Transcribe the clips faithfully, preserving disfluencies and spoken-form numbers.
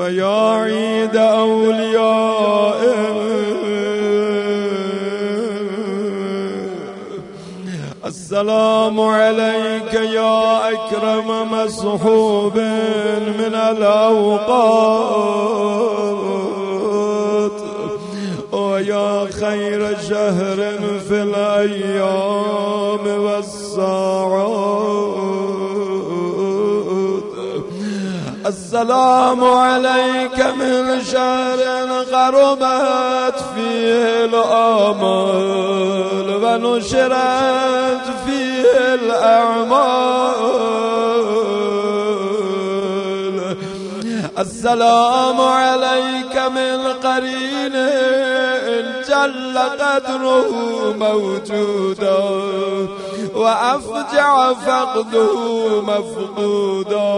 ويا عيد أوليائه. السلام عليك يا أكرم مصحوب من الأوقات، ويا خير شهر في الأيام والساعات. السلام عليك من شهر غربت فيه الآمال ونشرت فيه الأعمال. السلام عليك من قرين جل قدره موجودا وأفجع فقده مفقودا،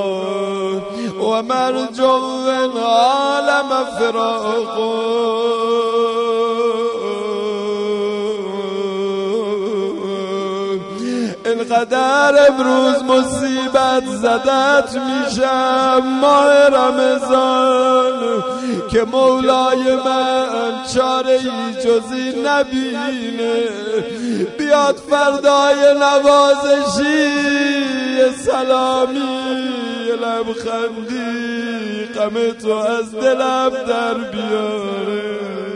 ومرجو عالم فراقه. اینقدر امروز مصیبت زدت میشم ماه رمضان که مولای من چاره ای جزی نبینه. بیاد فردای نوازشی سلامی لبخندی غم تو از دلم در بیاره.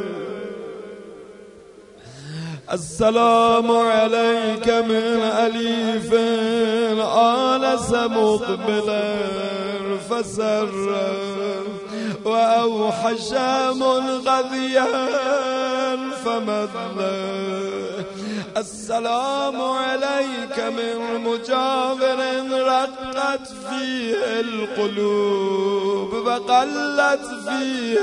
السلام عليك من أليف آنس مقبلا فسر وأوحش منغذيا فمثلا. السلام عليك من مجاور رقت فيه القلوب وقلت فيه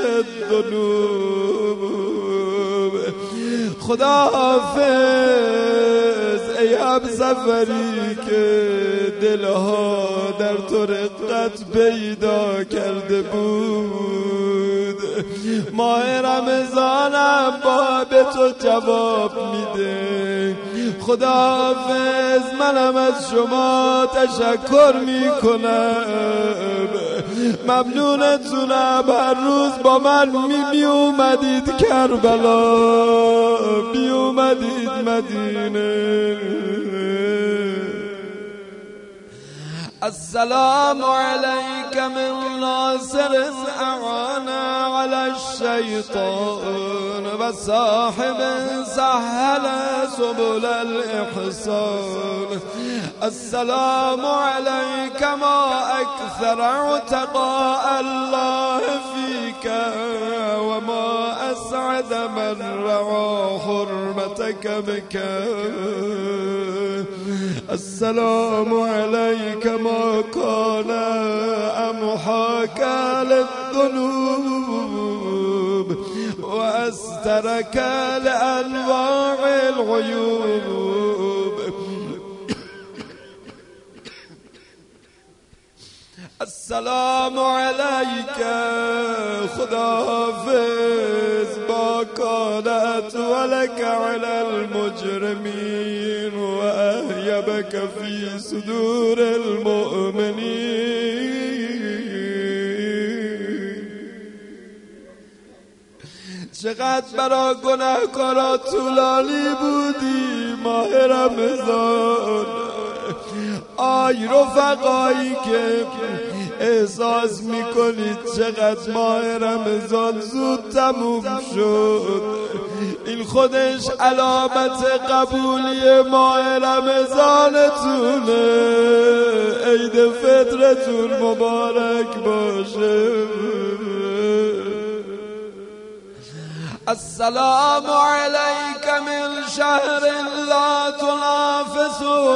الذنوب. خدا حافظ ای همسفری که دلها در تو رقت پیدا کرده بود. ماه رمضانم باب تو جواب میده. خدا حافظ منم از شما تشکر میکنم. ممنونتونم هر روز با من می, می اومدید کربلا، می اومدید مدینه. السلام عليك من ناصر أعان على الشيطان وصاحب سهل سبل الإحسان. السلام عليك ما أكثر عتقاء الله فيك وما أسعد من رعى حرمتك بك. السلام عليك ما كان أمحاك للذنوب وأسترك لأنواع العيوب. السلام عليك خدا حافظ ما كانت ولك على المجرمين وأهيبك في صدور المؤمنين. چقدر برا گناهکارا طولانی بودی ماه رمضان. آی رفقایی که احساس میکنید چقدر ماه رمضان زود تموم شد، این خودش علامت قبولی ماه رمضانتونه. عید فطرتون مبارک باشه. السلام عليك من شهر لا تنافسه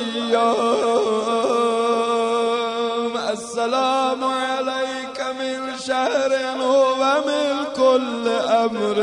الأيام. السلام عليك من شهر هو من كل أمر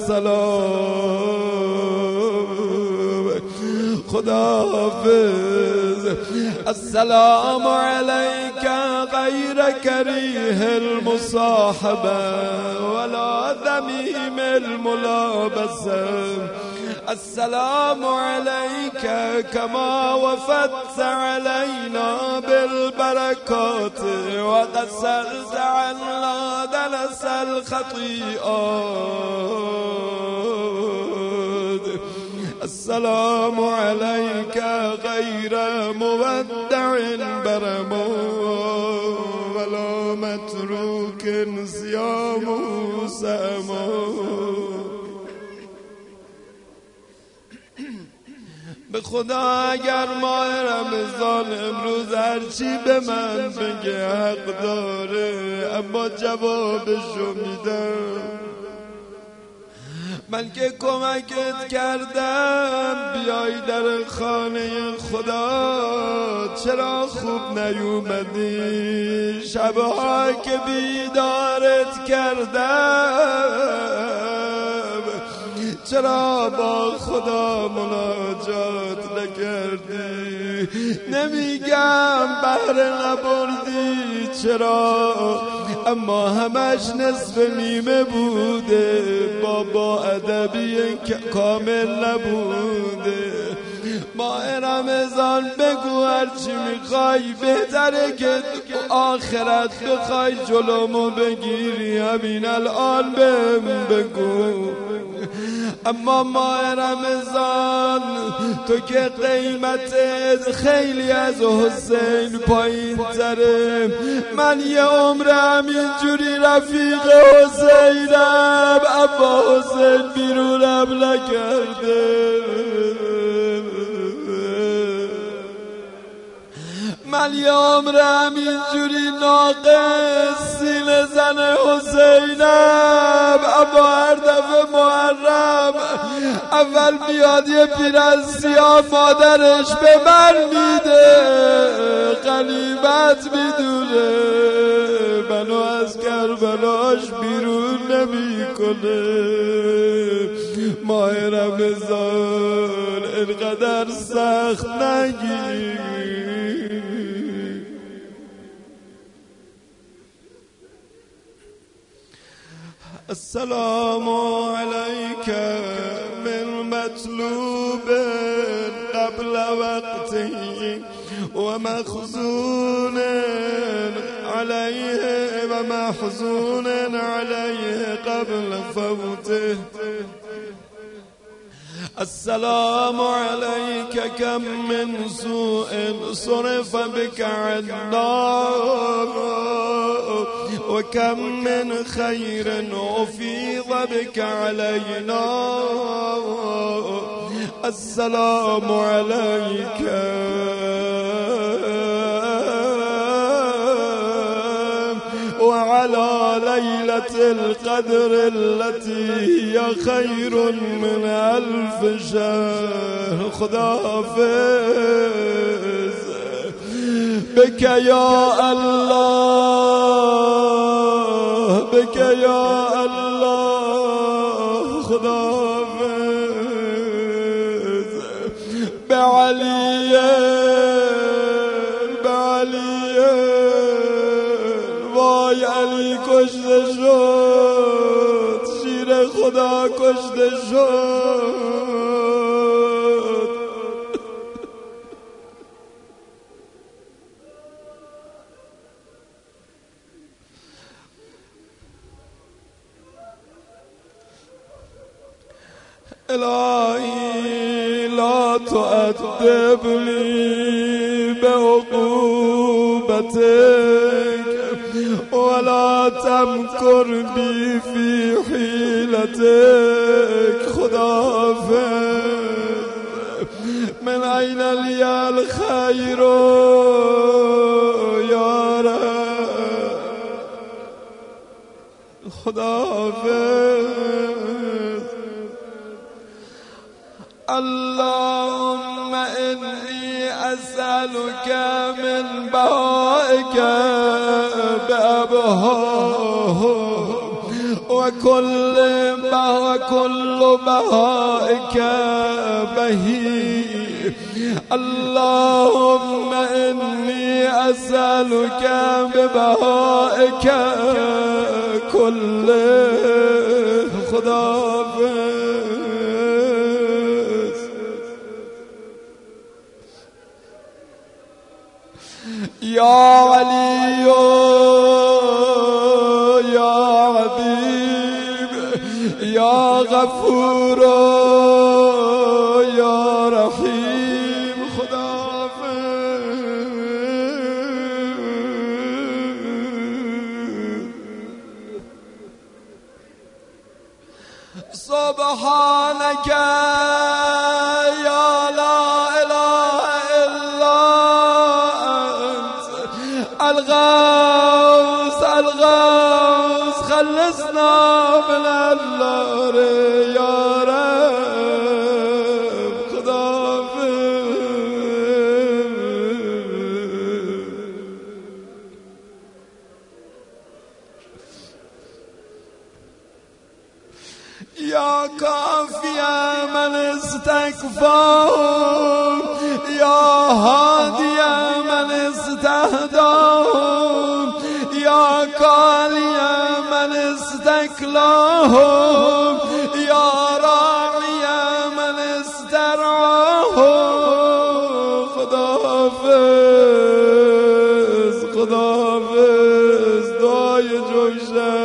سلام. خدا حافظ. السلام عليك غير كريه المصاحبة ولا ذميم الملابسة. السلام عليك كما وفدت علينا بالبركات وغسلت عنا دنس الخطيئات. السلام عليك غير مودع برما ولا متروك صيام سما. به خدا اگر ماه رمضان امروز هرچی به من بگه حق داره، اما جوابشو میدم. من که کمکت کردم بیای در خانه خدا، چرا خوب نیومدی؟ شبها که بیدارت کردم، چرا با خدا مناجات نکردی؟ نمیگم بهره نبردی، چرا؟ اما همش نصف نیمه بوده، با با ادبی کامل نبوده. ماه رمضان بگو هرچی میخوای، بهتره که آخرت بخوای جلومو بگیری، همین الان بهم بگو. اما ماه رمضان تو که قیمتت خیلی از حسین پایین تره، من یه عمر همینجوری رفیق حسینم، اما حسین بیرونم نکرده. من یه عمر همینجوری ناقص سینه زن حسینم، اما هر دفعه محرم اول میاد یه پیرن سیاه مادرش به من میده، غنیمت میدونه، منو از کربلاش بیرون نمیکنه. ماه رمضان اینقدر سخت نگیر. السلام عليك من مطلوب قبل وقته ومخزون عليه ومحزون عليه قبل فوته. السلام عليك كم من سوء صرف بك عنا وكم من خير أفيض بك علينا. السلام عليك وعلى ليلة القدر التي هي خير من ألف شهر. خداحافظ. بك يا الله، بك يا الله. خداحافظ. بعلي بعلي وای علی کشته شد، شیر خدا کشته شد. الهی لا تؤدبني بعقوبتك ولا تمكر بي في حيلتك. خداحافظ. من أين لي الخير يا رب؟ خداحافظ. اللهم إني أسألك من بهائك بأبهاه وكل بها كل بهائك بهي اللهم إني أسألك ببهائك كله خداحافظ. يا علي يا حبيب يا غفور يا رحيم خداحافظ. سبحانك يا لا إله إلا أنت الغوث الغوث خلصنا من النار يا رب خداحافظ. يا كافي من استكفاه يا هادي من استهداه يا كالي من استكلاه يا راعي من استرعاه خداحافظ خداحافظ دعای جوشه.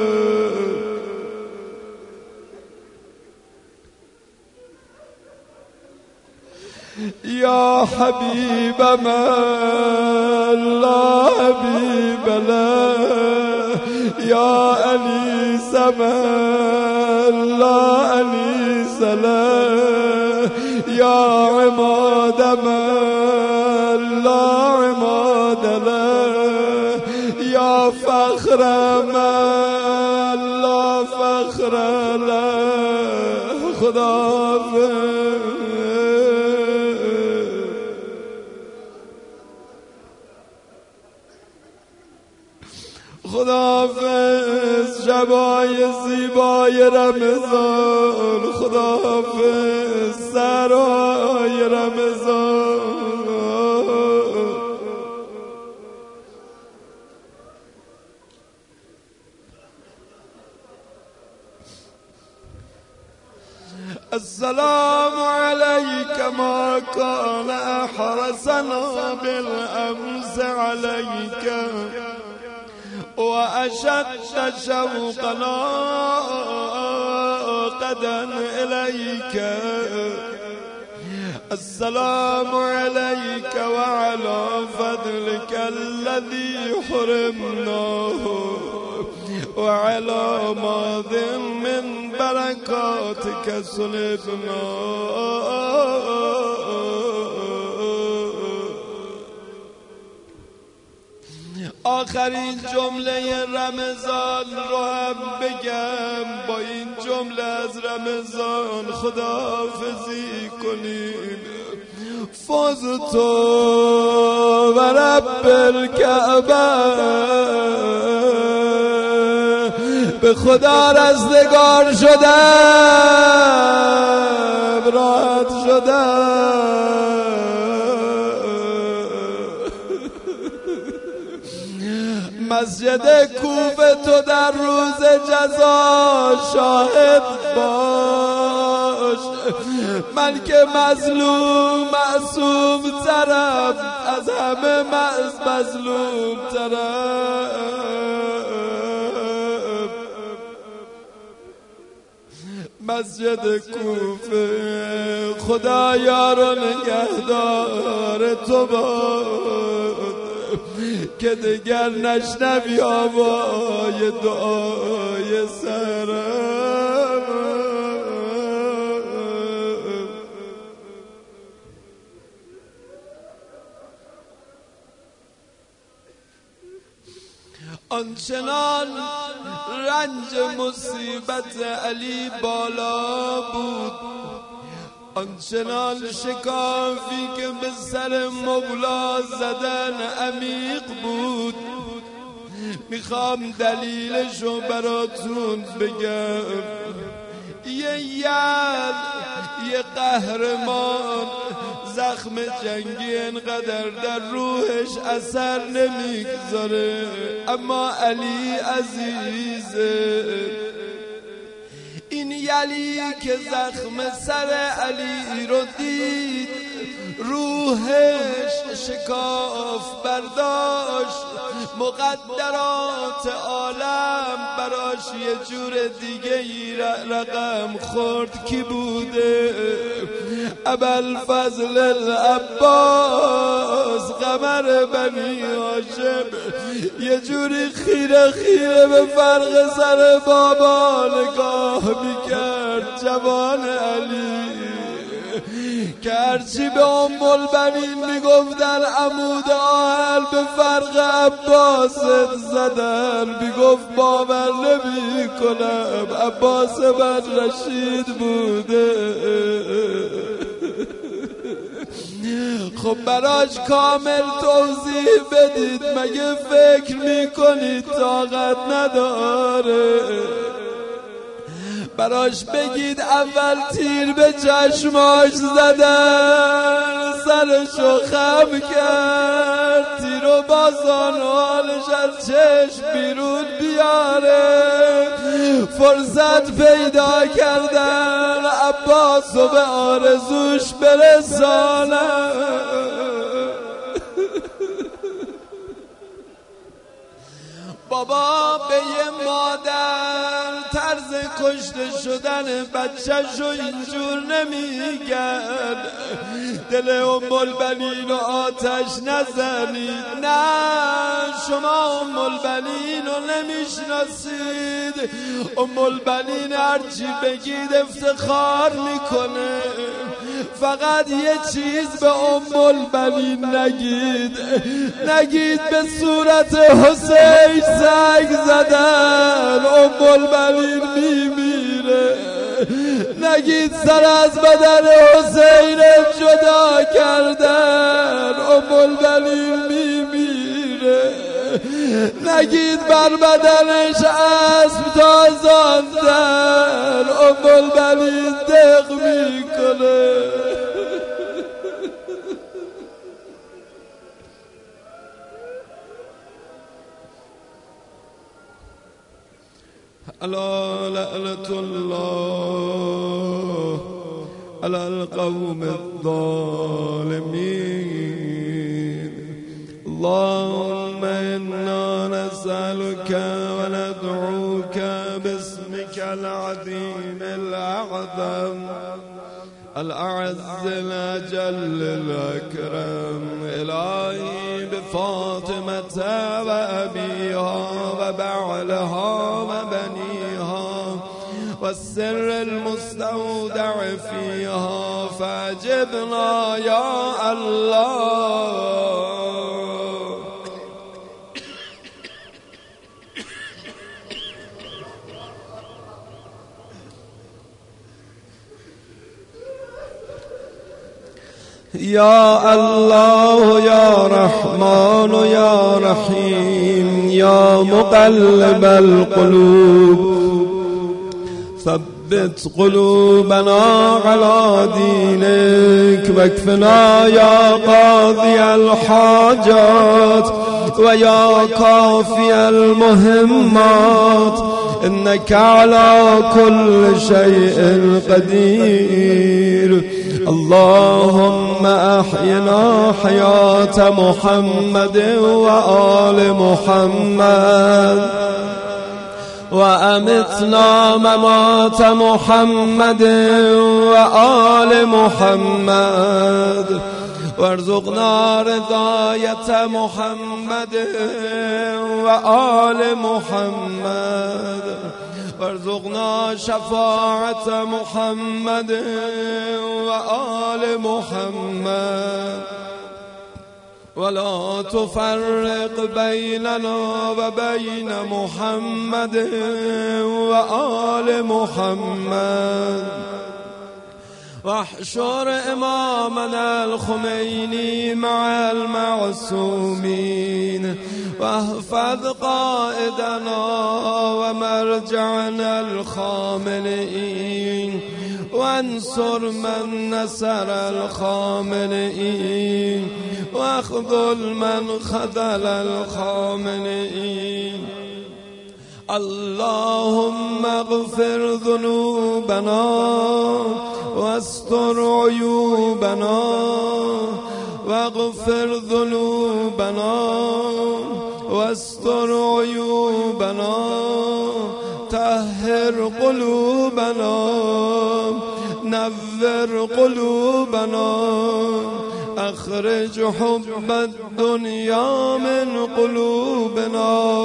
يا حبيب من لا حبيب له يا أنيس من لا أنيس له يا عماد من لا عماد له يا فخر من لا فخر له خداحافظ. خداحافظ شبای زیبای رمضان خداحافظ سرای رمضان. السلام عليك ما كان أحرسنا بالأمس عليك وأشد شوقنا قدا إليك. السلام عليك وعلى فضلك الذي حرمناه وعلى ماض من بركاتك سلبنا. آخرین جمله رمضان رو هم بگم با این جمله از رمضان خداحافظی کنیم. فزت و رب الکعبه به خدا رستگار شدم راحت شدم. مسجد کوفه تو در روز جزا شاهد باش. من که مظلوم معصوم ترم از همه مظلوم ترم. مسجد کوفه خدایا رو نگهدار تو باد که دیگر نشنوی آوای دعای سرم. آنچنان رنج مصیبت علی بالا بود، آنچنان شکافی که به سر مولا زدن عمیق بود. میخوام دلیلشو براتون بگم. یه یاد یه قهرمان زخم جنگی انقدر در روحش اثر نمیگذاره، اما علی عزیزه. این یلی که زخم سر علی رو دید روحش شکاف برداشت، مقدرات عالم براش یه جور دیگه ای رقم خورد. کی بوده؟ ابوالفضل العباس قمر بنی هاشم. یه جوری خیره خیره به فرق سر بابا نگاه میکرد جوان علی، که هرچی به ام البنین میگفتن عمود آهل به فرق عباست زدن، میگفت باور نمی کنم عباس من رشید بوده. خب براش کامل توضیح بدید، مگه فکر میکنید طاقت نداره؟ براش بگید اول تیر به چشماش زدن، سرشو خم کرد، تیر و بازان حالش از چشم بیرون بیاره. فرصت پیدا کردن عباسو به آرزوش برسانن. بابا به یه مادر طرز کشته شدن بچه‌شو اینجور نمیگن. دل ام البنین و آتش نزنید. نه شما ام البنین رو نمیشناسید. ام البنین هرچی بگید افتخار میکنه. فقط یه چیز به ام البنین نگید، نگید به صورت حسین سنگ زدن ام البنین میمیره. نگید سر از بدن حسین جدا کردن ام البنین میمیره. نگید بر بدنش اسب تازاندن ام البنین دق میکنه. الا لعنة الله على القوم الظالمين. اللهم إنا نسألك وندعوك باسمك العظيم الأعظم الأعز الأجل الأكرم. إلهي بفاطمة وأبيها وبعلها وبنيها والسر المستودع فيها فأجبنا يا الله. يا الله يا رحمن يا رحيم يا مقلب القلوب ثبت قلوبنا على دينك واكفنا يا قاضي الحاجات ويا كافي المهمات إنك على كل شيء قدير. اللهم أحينا حياة محمد وآل محمد وأمتنا ممات محمد وآل محمد وارزقنا رضاية محمد وآل محمد وارزقنا شفاعة محمد وآل محمد ولا تفرق بيننا وبين محمد وآل محمد واحشر إمامنا الخميني مع المعصومين واحفظ قائدنا ومرجعنا الخاملين وانصر من نصر الخامنئين واخذل من خذل الخامنئين. اللهم اغفر ذنوبنا واستر عيوبنا واغفر ذنوبنا واستر عيوبنا. طهر قلوبنا نور قلوبنا. اخرج حب الدنيا من قلوبنا.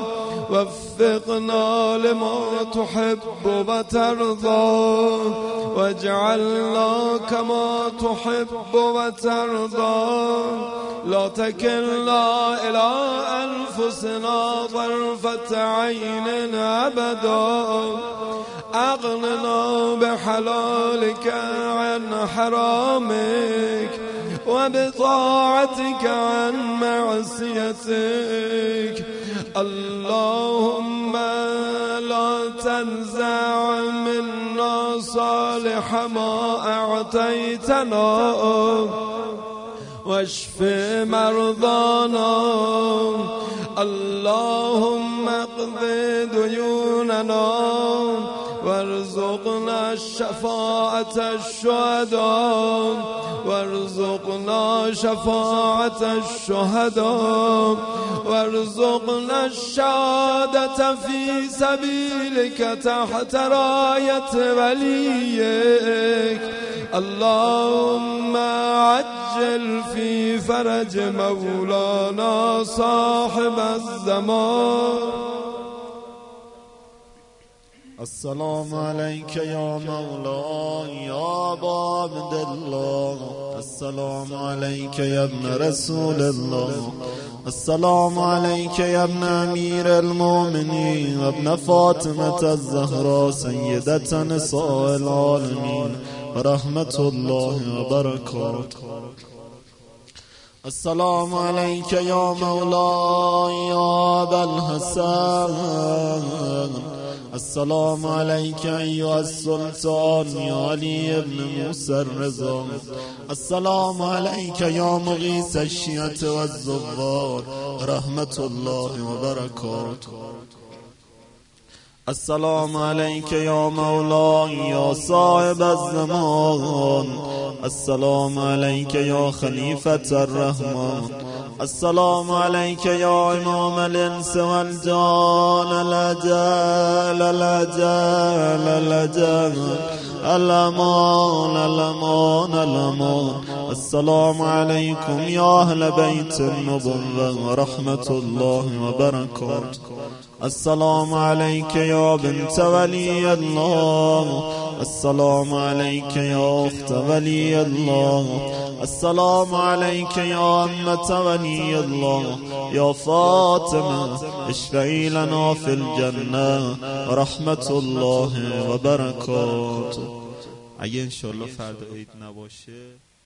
وفقنا لما تحب وترضى واجعلنا كما تحب وترضى. لا تكلنا إلى أنفسنا طرفة عين أبدا. أغننا بحلالك عن حرامك وبطاعتك عن معصيتك. اللهم لا تنزع منا صالح ما أعطيتنا واشف مرضانا. اللهم اقض ديوننا وارزقنا شفاعة الشهداء وارزقنا شفاعة الشهداء وارزقنا الشهادة في سبيلك تحت راية وليك. اللهم عجل في فرج مولانا صاحب الزمان. السلام عليك يا مولاي يا أبا عبد الله. السلام عليك يا ابن رسول الله. السلام عليك يا ابن أمير المؤمنين وابن فاطمة الزهراء سيدة نساء العالمين ورحمة الله وبركاته. السلام عليك يا مولاي يا أبا الحسن. السلام عليك أيها السلطان يا علي بن موسى الرضا. السلام عليك يا مغيث الشيعة والزوار رحمة الله وبركاته. السلام عليك يا مولاي يا صاحب الزمان. السلام عليك يا خليفة الرحمن. السلام عليك يا إمام الإنس والجان الأجل الأجل الأجل الأمان الأمان الأمان. السلام عليكم يا أهل بيت النبوة ورحمة الله وبركاته. السلام عليك يا بنت ولي الله. السلام عليك يا أخت ولي الله. السلام عليك يا أمة ولي الله. يا فاطمة اشفعي لنا في الجنة رحمة الله وبركاته. اگه انشالله فردا عید نباشه